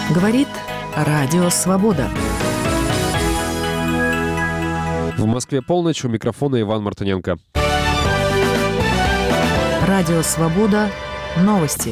Говорит Радио Свобода. В Москве полночь, у микрофона Иван Мартыненко. Радио Свобода. Новости.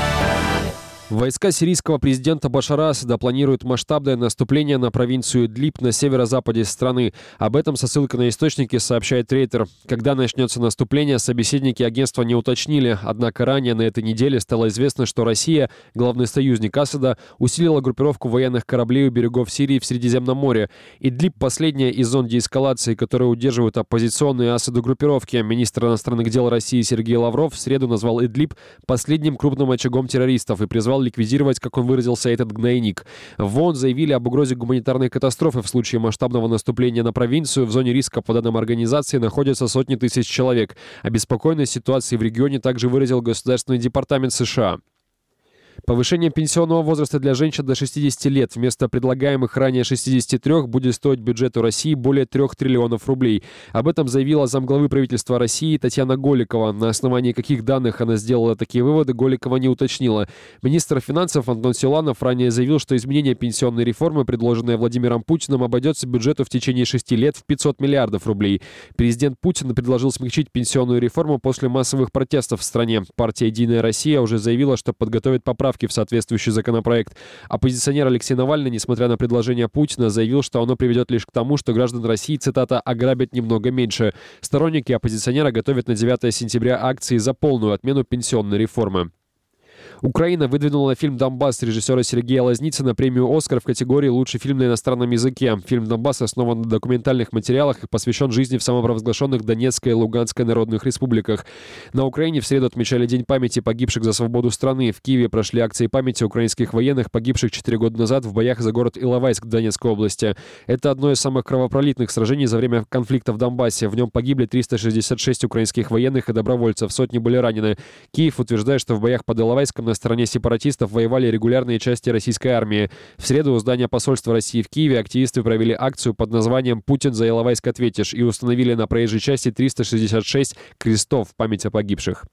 Войска сирийского президента Башара Асада планируют масштабное наступление на провинцию Идлиб на северо-западе страны. Об этом со ссылкой на источники сообщает Рейтер. Когда начнется наступление, собеседники агентства не уточнили. Однако ранее на этой неделе стало известно, что Россия, главный союзник Асада, усилила группировку военных кораблей у берегов Сирии в Средиземном море. Идлиб – последняя из зон деэскалации, которые удерживают оппозиционные Асаду группировки. Министр иностранных дел России Сергей Лавров в среду назвал Идлиб последним крупным очагом террористов и призвал ликвидировать, как он выразился, этот гнойник. В ООН заявили об угрозе гуманитарной катастрофы в случае масштабного наступления на провинцию. В зоне риска, по данным организации, находятся сотни тысяч человек. Обеспокоенность ситуацией в регионе также выразил Государственный департамент США. Повышение пенсионного возраста для женщин до 60 лет вместо предлагаемых ранее 63 будет стоить бюджету России более 3 триллионов рублей. Об этом заявила замглавы правительства России Татьяна Голикова. На основании каких данных она сделала такие выводы, Голикова не уточнила. Министр финансов Антон Силанов ранее заявил, что изменение пенсионной реформы, предложенное Владимиром Путиным, обойдется бюджету в течение 6 лет в 500 миллиардов рублей. Президент Путин предложил смягчить пенсионную реформу после массовых протестов в стране. Партия «Единая Россия» уже заявила, что подготовит поправки в соответствующий законопроект. Оппозиционер Алексей Навальный, несмотря на предложение Путина, заявил, что оно приведет лишь к тому, что граждан России, цитата, «ограбят немного меньше». Сторонники оппозиционера готовят на 9 сентября акции за полную отмену пенсионной реформы. Украина выдвинула на фильм «Донбасс» режиссера Сергея Лазницына премию «Оскар» в категории «Лучший фильм на иностранном языке». Фильм «Донбасс» основан на документальных материалах и посвящен жизни в самопровозглашенных Донецкой и Луганской народных республиках. На Украине в среду отмечали День памяти погибших за свободу страны. В Киеве прошли акции памяти украинских военных, погибших 4 года назад в боях за город Иловайск Донецкой области. Это одно из самых кровопролитных сражений за время конфликта в Донбассе. В нем погибли 366 украинских военных и добровольцев, сотни были ранены. Киев утверждает, что в боях под Иловайском на стороне сепаратистов воевали регулярные части российской армии. В среду у здания посольства России в Киеве активисты провели акцию под названием «Путин за Иловайск ответишь» и установили на проезжей части 366 крестов в память о погибших.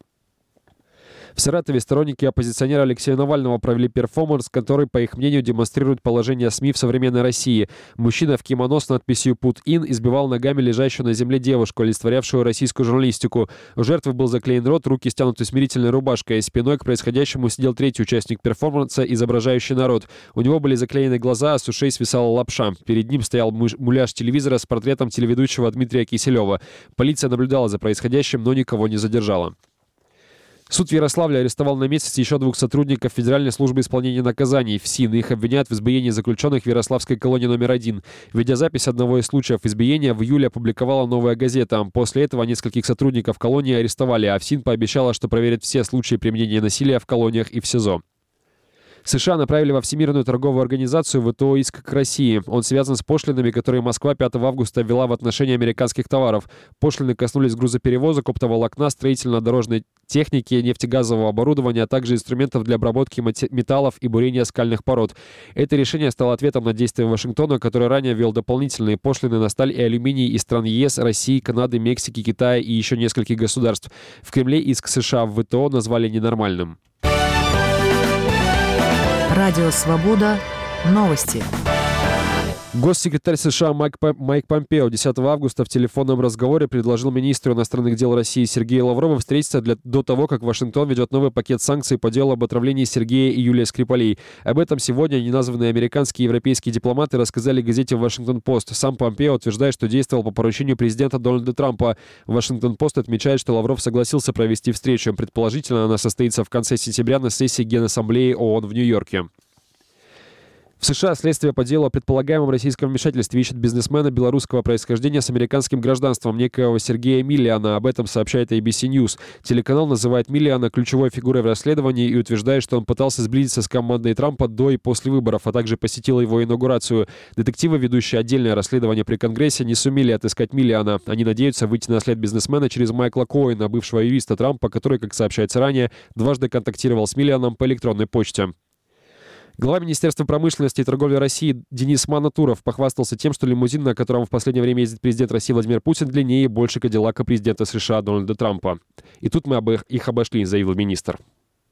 В Саратове сторонники оппозиционера Алексея Навального провели перформанс, который, по их мнению, демонстрирует положение СМИ в современной России. Мужчина в кимоно с надписью «Put in» избивал ногами лежащую на земле девушку, олицетворявшую российскую журналистику. У жертвы был заклеен рот, руки стянуты смирительной рубашкой, и спиной к происходящему сидел третий участник перформанса, изображающий народ. У него были заклеены глаза, а с ушей свисала лапша. Перед ним стоял муляж телевизора с портретом телеведущего Дмитрия Киселева. Полиция наблюдала за происходящим, но никого не задержала. Суд в Ярославле арестовал на месяц еще 2 сотрудников Федеральной службы исполнения наказаний ФСИН. Их обвиняют в избиении заключенных в Ярославской колонии номер 1. Видеозапись одного из случаев избиения в июле опубликовала «Новая газета». После этого нескольких сотрудников колонии арестовали, а ФСИН пообещала, что проверит все случаи применения насилия в колониях и в СИЗО. США направили во Всемирную торговую организацию ВТО иск к России. Он связан с пошлинами, которые Москва 5 августа ввела в отношении американских товаров. Пошлины коснулись грузоперевозок, оптоволокна, строительно-дорожной техники, нефтегазового оборудования, а также инструментов для обработки металлов и бурения скальных пород. Это решение стало ответом на действия Вашингтона, который ранее ввел дополнительные пошлины на сталь и алюминий из стран ЕС, России, Канады, Мексики, Китая и еще нескольких государств. В Кремле иск США в ВТО назвали ненормальным. Радио Свобода. Новости. Госсекретарь США Майк Помпео 10 августа в телефонном разговоре предложил министру иностранных дел России Сергею Лаврову встретиться до того, как Вашингтон ведет новый пакет санкций по делу об отравлении Сергея и Юлии Скрипалей. Об этом сегодня неназванные американские и европейские дипломаты рассказали газете «Вашингтон-Пост». Сам Помпео утверждает, что действовал по поручению президента Дональда Трампа. «Вашингтон-Пост» отмечает, что Лавров согласился провести встречу. Предположительно, она состоится в конце сентября на сессии Генассамблеи ООН в Нью-Йорке. В США следствие по делу о предполагаемом российском вмешательстве ищет бизнесмена белорусского происхождения с американским гражданством, некоего Сергея Миллиана. Об этом сообщает ABC News. Телеканал называет Миллиана ключевой фигурой в расследовании и утверждает, что он пытался сблизиться с командой Трампа до и после выборов, а также посетил его инаугурацию. Детективы, ведущие отдельное расследование при Конгрессе, не сумели отыскать Миллиана. Они надеются выйти на след бизнесмена через Майкла Коэна, бывшего юриста Трампа, который, как сообщается ранее, дважды контактировал с Миллианом по электронной почте. Глава Министерства промышленности и торговли России Денис Манатуров похвастался тем, что лимузин, на котором в последнее время ездит президент России Владимир Путин, длиннее и больше Кадиллака президента США Дональда Трампа. И тут мы их обошли, заявил министр.